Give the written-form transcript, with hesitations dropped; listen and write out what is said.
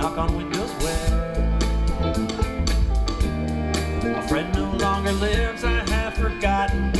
knock on windows where a friend no longer lives. I have forgotten